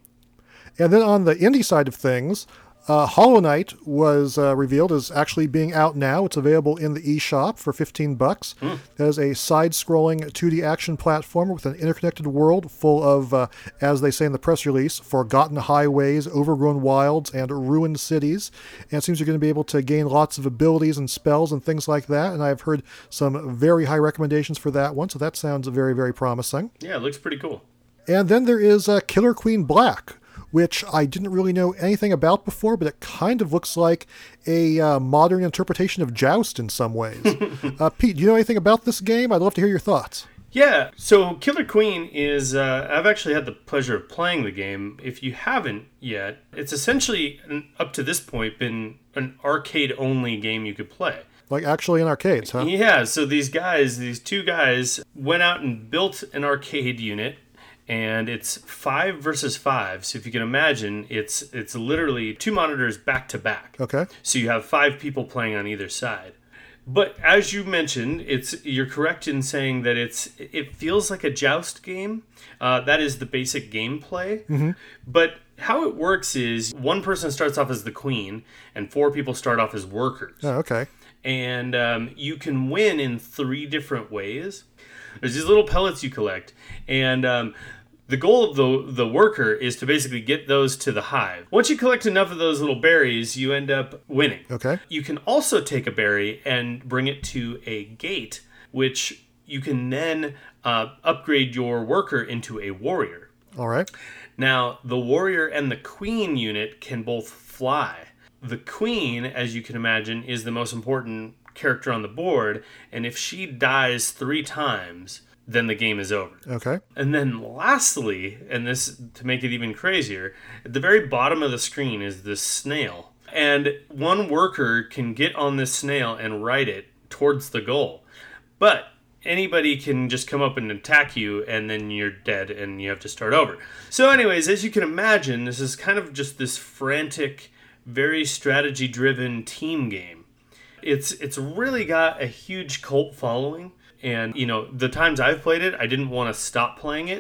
And then on the indie side of things, uh, Hollow Knight was uh, revealed as actually being out now. It's available in the eShop for fifteen bucks. Mm. It is a side-scrolling two D action platformer with an interconnected world full of, uh, as they say in the press release, forgotten highways, overgrown wilds, and ruined cities. And it seems you're going to be able to gain lots of abilities and spells and things like that. And I've heard some very high recommendations for that one, so that sounds very, very promising. Yeah, it looks pretty cool. And then there is uh, Killer Queen Black, which I didn't really know anything about before, but it kind of looks like a uh, modern interpretation of Joust in some ways. uh, Pete, do you know anything about this game? I'd love to hear your thoughts. Yeah, so Killer Queen is, uh, I've actually had the pleasure of playing the game. If you haven't yet, it's essentially, up to this point, been an arcade-only game you could play. Like actually in arcades, huh? Yeah, so these guys, these two guys, went out and built an arcade unit. And it's five versus five. So if you can imagine, it's it's literally two monitors back to back. Okay. So you have five people playing on either side. But as you mentioned, it's you're correct in saying that it's it feels like a Joust game. Uh, that is the basic gameplay. Mm-hmm. But how it works is one person starts off as the queen, and four people start off as workers. Oh, okay. And um, you can win in three different ways. There's these little pellets you collect, and um, the goal of the the worker is to basically get those to the hive. Once you collect enough of those little berries, you end up winning. Okay. You can also take a berry and bring it to a gate, which you can then uh, upgrade your worker into a warrior. All right. Now, the warrior and the queen unit can both fly. The queen, as you can imagine, is the most important character on the board, and if she dies three times, then the game is over. Okay. And then lastly, and this to make it even crazier, at the very bottom of the screen is this snail. And one worker can get on this snail and ride it towards the goal. But anybody can just come up and attack you, and then you're dead and you have to start over. So anyways, as you can imagine, this is kind of just this frantic, very strategy-driven team game. It's it's really got a huge cult following, and you know the times I've played it, I didn't want to stop playing it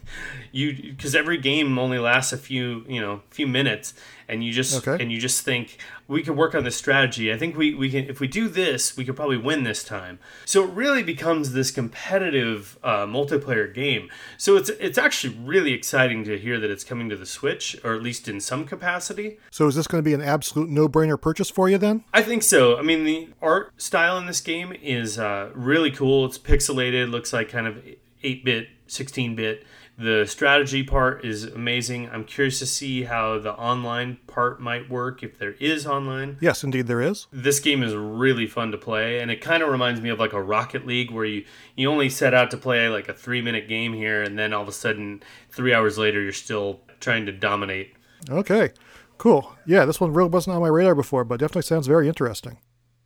You because every game only lasts a few you know few minutes, and you just Okay. and you just think we could work on this strategy. I think we, we can if we do this, we could probably win this time. So it really becomes this competitive uh, multiplayer game. So it's it's actually really exciting to hear that it's coming to the Switch, or at least in some capacity. So is this going to be an absolute no-brainer purchase for you then? I think so. I mean, the art style in this game is uh, really cool. It's pixelated, looks like kind of eight-bit, sixteen-bit. The strategy part is amazing. I'm curious to see how the online part might work, if there is online. Yes, indeed there is. This game is really fun to play, and it kind of reminds me of like a Rocket League, where you, you only set out to play like a three-minute game here, and then all of a sudden, three hours later, you're still trying to dominate. Okay, cool. Yeah, this one really wasn't on my radar before, but definitely sounds very interesting.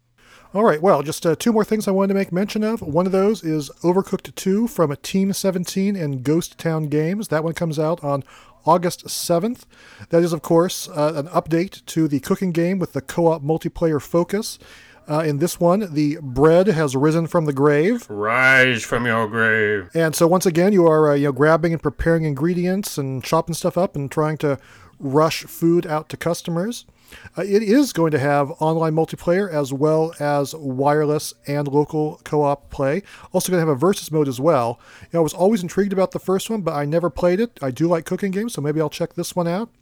All right, well, just uh, two more things I wanted to make mention of. One of those is Overcooked two from Team seventeen and Ghost Town Games. That one comes out on August seventh. That is, of course, uh, an update to the cooking game with the co-op multiplayer focus. Uh, in this one, the bread has risen from the grave. Rise from your grave. And so once again, you are uh, you know grabbing and preparing ingredients and chopping stuff up and trying to rush food out to customers. Uh, it is going to have online multiplayer as well as wireless and local co-op play. Also going to have a versus mode as well. You know, I was always intrigued about the first one, but I never played it. I do like cooking games, so maybe I'll check this one out.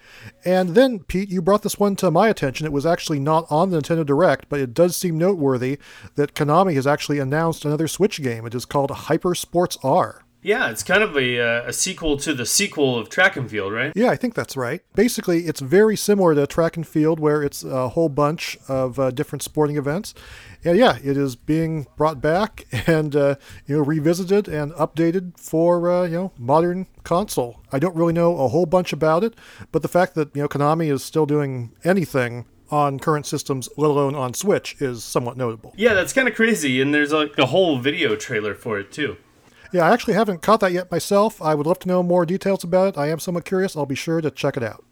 And then, Pete, you brought this one to my attention. It was actually not on the Nintendo Direct, but it does seem noteworthy that Konami has actually announced another Switch game. It is called Hyper Sports R. Yeah, it's kind of a, uh, a sequel to the sequel of Track and Field, right? Yeah, I think that's right. Basically, it's very similar to Track and Field, where it's a whole bunch of uh, different sporting events. And yeah, it is being brought back and uh, you know revisited and updated for uh, you know modern console. I don't really know a whole bunch about it, but the fact that you know Konami is still doing anything on current systems, let alone on Switch, is somewhat notable. Yeah, that's kind of crazy, and there's like a whole video trailer for it too. Yeah, I actually haven't caught that yet myself. I would love to know more details about it. I am somewhat curious. I'll be sure to check it out.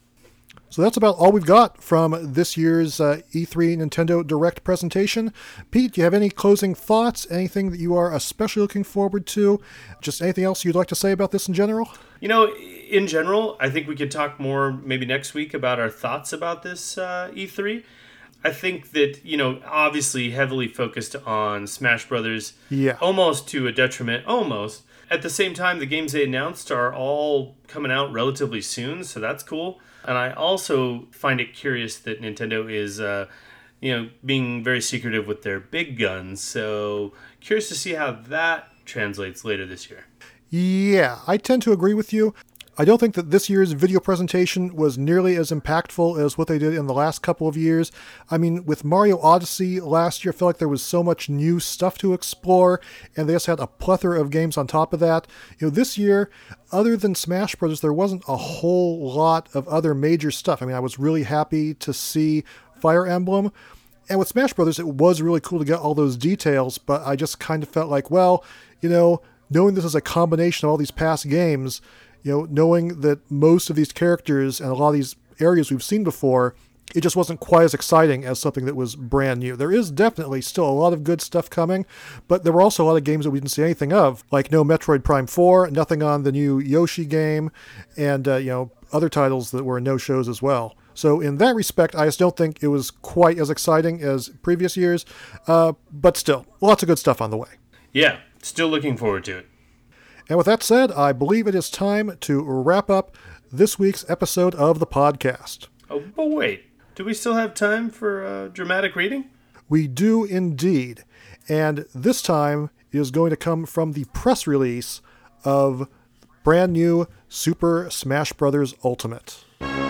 So that's about all we've got from this year's uh, E three Nintendo Direct presentation. Pete, do you have any closing thoughts? Anything that you are especially looking forward to? Just anything else you'd like to say about this in general? You know, in general, I think we could talk more maybe next week about our thoughts about this uh, E three. I think that, you know, obviously heavily focused on Smash Brothers, Yeah. almost to a detriment, almost. At the same time, the games they announced are all coming out relatively soon, so that's cool. And I also find it curious that Nintendo is, uh, you know, being very secretive with their big guns, so curious to see how that translates later this year. Yeah, I tend to agree with you. I don't think that this year's video presentation was nearly as impactful as what they did in the last couple of years. I mean, with Mario Odyssey last year, I felt like there was so much new stuff to explore, and they just had a plethora of games on top of that. You know, this year, other than Smash Brothers, there wasn't a whole lot of other major stuff. I mean, I was really happy to see Fire Emblem. And with Smash Brothers, it was really cool to get all those details, but I just kind of felt like, well, you know, knowing this is a combination of all these past games, you know, knowing that most of these characters and a lot of these areas we've seen before, it just wasn't quite as exciting as something that was brand new. There is definitely still a lot of good stuff coming, but there were also a lot of games that we didn't see anything of, like no Metroid Prime four, nothing on the new Yoshi game, and, uh, you know, other titles that were no-shows as well. So in that respect, I just don't think it was quite as exciting as previous years, uh, but still, lots of good stuff on the way. Yeah, still looking forward to it. And with that said, I believe it is time to wrap up this week's episode of the podcast. Oh, but wait. Do we still have time for uh, dramatic reading? We do indeed. And this time it is going to come from the press release of brand new Super Smash Bros. Ultimate.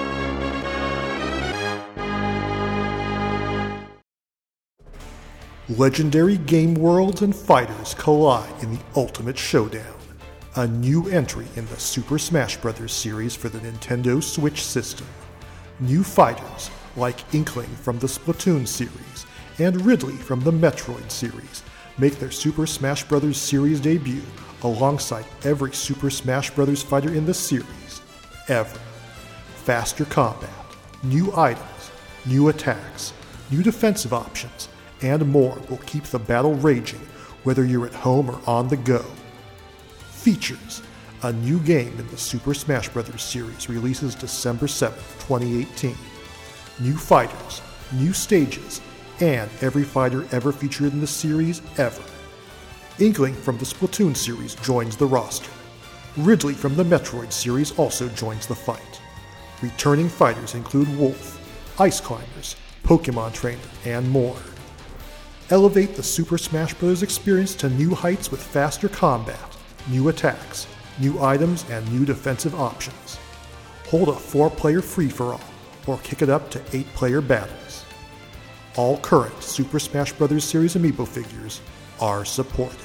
Legendary game worlds and fighters collide in the Ultimate Showdown, a new entry in the Super Smash Bros. Series for the Nintendo Switch system. New fighters like Inkling from the Splatoon series and Ridley from the Metroid series make their Super Smash Bros. Series debut alongside every Super Smash Bros. Fighter in the series ever. Faster combat, new items, new attacks, new defensive options, and more will keep the battle raging whether you're at home or on the go. Features: A new game in the Super Smash Bros. Series releases December seventh, twenty eighteen. New fighters, new stages, and every fighter ever featured in the series ever. Inkling from the Splatoon series joins the roster. Ridley from the Metroid series also joins the fight. Returning fighters include Wolf, Ice Climbers, Pokemon Trainer, and more. Elevate the Super Smash Bros. Experience to new heights with faster combat, new attacks, new items, and new defensive options. Hold a four-player free-for-all, or kick it up to eight-player battles. All current Super Smash Bros. Series amiibo figures are supported.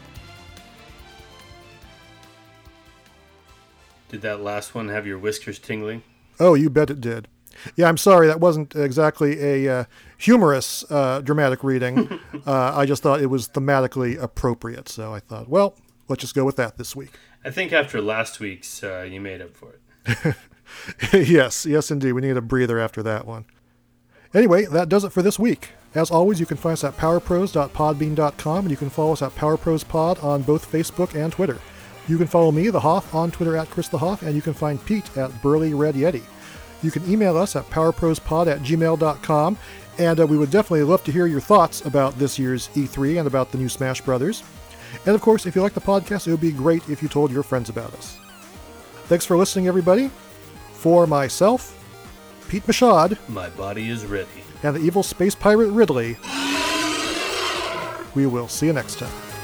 Did that last one have your whiskers tingling? Oh, you bet it did. Yeah, I'm sorry, that wasn't exactly a uh, humorous, uh, dramatic reading. uh, I just thought it was thematically appropriate, so I thought, well, let's just go with that this week. I think after last week's, uh, you made up for it. yes, yes indeed. We need a breather after that one. Anyway, that does it for this week. As always, you can find us at power pros dot podbean dot com, and you can follow us at PowerProsPod on both Facebook and Twitter. You can follow me, The Hoff, on Twitter at Chris The Hoff, and you can find Pete at Burly Red Yeti. You can email us at powerprospod at gmail dot com, and uh, we would definitely love to hear your thoughts about this year's E three and about the new Smash Brothers. And of course, if you like the podcast, it would be great if you told your friends about us. Thanks for listening, everybody. For myself, Pete Mashad, my body is ready, and the evil space pirate Ridley, we will see you next time.